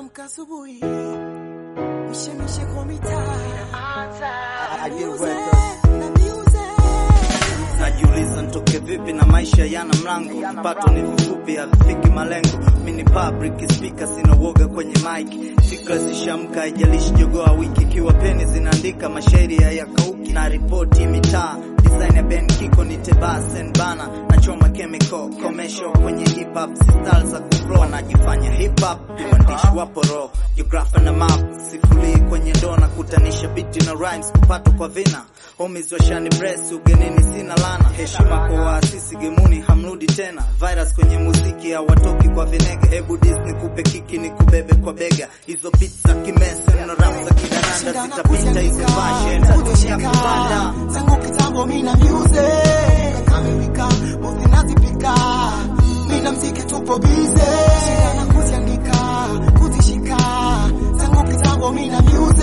Nikiamka asubuhi mishemishe kwa mitaa najiuliza nitoke vipi na maisha yana mlango, mpato ni mfupi havifiki malengo. Mimi ni public speaker, sina woga kwenye mic, fikra zishamka haijalishi jogoa wiki, kiwa peni zinaandika mashairi ya kauki na ripoti mitaa. Design ya Ben Kiko ni Tebasen bana, nachoma chemical commercial kwenye hip hop, style za kuflow najifanya hip hop, mwandishi wa poro, geographer na map, sifuri kwenye dona kutanisha beat na rhymes kupato kwa vina. Homies washani press ugenini sina lana, heshima kwa waasisi gemuni hamrudi tena. Virus kwenye muziki hawatoki kwa vinega, hebu Disney kupe kiki ni kubebe kwa bega. Hizo beats za kimese na rap za kidananda zitapita hizo fashion za kupanda zangu kitambo mina music kamilika mozi nazipika mina mziki tupo bize shida na kuziandika kuzishika zangu kitambo mina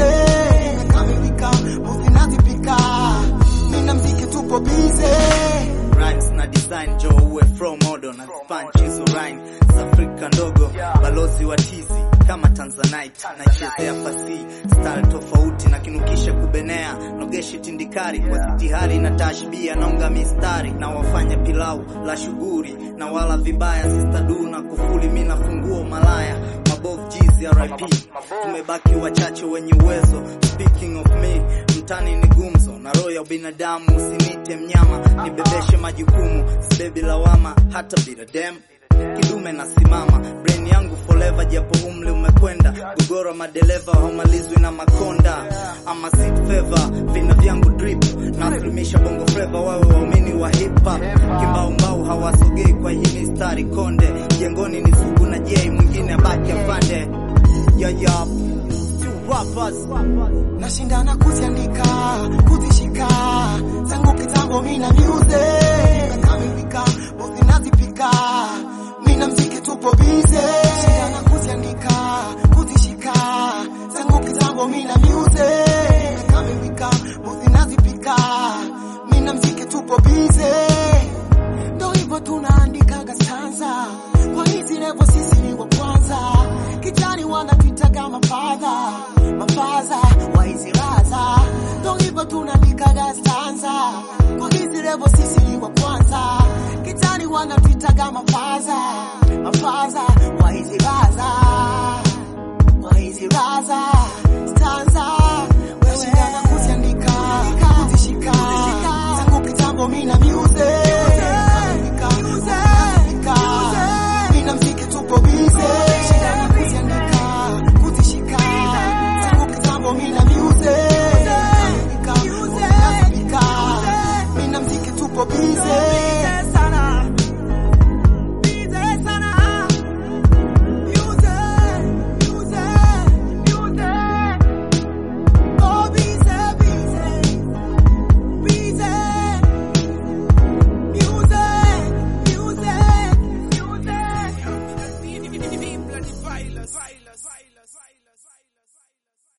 music kamilika mozi nazipika mina mziki tupo bize rhymes na design jo uwe from model na punch hizo rhyme za Afrika ndogo balozi wa tizi kama Tanzanite na chezea fasi style tofauti na kinukisha kubenea nogeshi tindikari kwa sitihari na tashbia naunga mistari na wafanya pilau la shughuri na wala vibaya sistadu na kufuli mina funguo malaya mabovu jizi RIP tumebaki wachache wenye uwezo. Speaking of me mtani ni gumzo na roho ya binadamu, usinite mnyama nibebeshe majukumu sibebi lawama hata bila dem kidume nasimama brain yangu forever japo umri umekwenda gogoro madereva homalizwi na makonda ama sit favor vina vyangu drip naslimisha bongo flavor wawe waumini wa hip hop kibao mbao hawasogei kwa hii mistari konde jengoni ni sugu na jei mwingine abaki afande ya rappers nashindana kuziandika kuzishika zangu kitambo mina music kamilika bosi nazipika mina mziki tupo bize nashindana kuziandika kuzishika zangu kitambo mina music kamilika bosi nazipika mina mziki tupo bize ndo hivyo tunaandikaga stanza kwa hizi level sisi ni wa kwanza kijani wanatuitaga mafadha wa hizi raza ndo hivyo tunaandikaga stanza kwa hizi level sisi ni wa kwanza kijani wanatuitaga mafadha